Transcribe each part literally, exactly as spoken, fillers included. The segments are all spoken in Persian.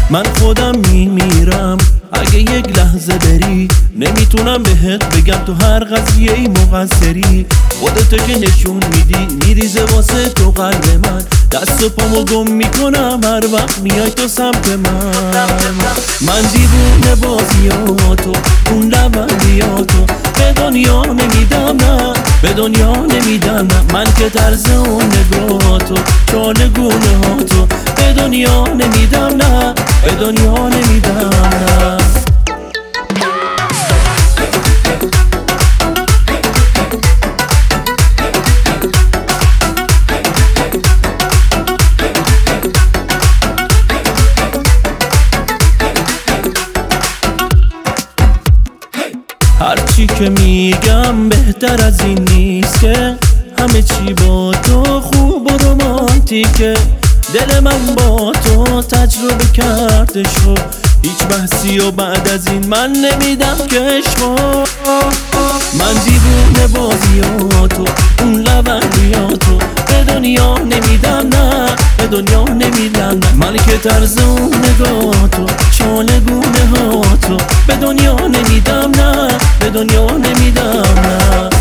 من خودم میمیرم اگه یک لحظه بری، نمیتونم بهت بگم تو هر قضیه ای مقصری. خودتو که نشون میدی میریزه واسه تو قلب من، دست و پامو گم میکنم هر وقت میای تو سمت من. من دیوونه بازیاتو، اون لبندیاتو به دنیا نمیدم، نه به دنیا نمیدم، نه من که طرز اون نگاهاتو، چالگونه هاتو به دنیا نمیدم، نه به دنیا نمیدم، نه. هرچی که میگم بهتر از این نیست که همه چی با تو خوب و رومانتیکه. دل من با تو تجربه کردشو، هیچ بحثی و بعد از این من نمیدم کشمو. من دیوونه بازیاتو، اون لبندیاتو به دنیا نمیدم، نه به دنیا نمیدم، نه من که طرز اون نگاهاتو، چالگونه هاتو به دنیا نمیدم، نه به دنیا نمیدم، نه.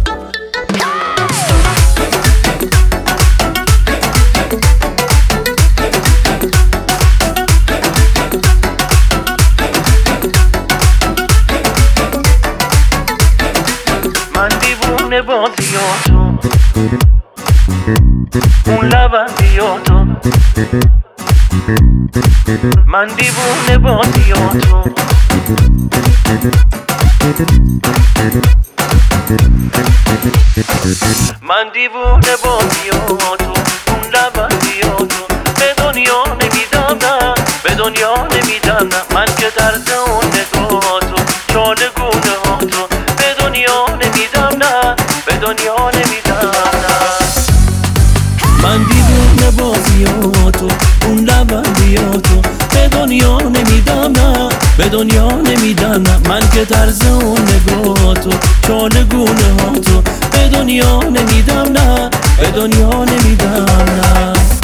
من دیوونه بازیاتو، اون لبندیاتو، من دیوونه بازیاتو. من دیوونه بازیاتو، اون لبندیاتو به دنیا نمیدم، نه به دنیا نمیدم، نه من که طرز اون نگاهاتو، چالگونه هاتو به دنیا نمیدم، نه به دنیا نمیدم، نه. من دیوونه بازیاتو، اون لبندیاتو به دنیا نمیدم، نه به دنیا نمیدم، نه من که طرز اون نگاهاتو، چالگونه هاتو به دنیا نمیدم، نه به دنیا نمیدم، نه.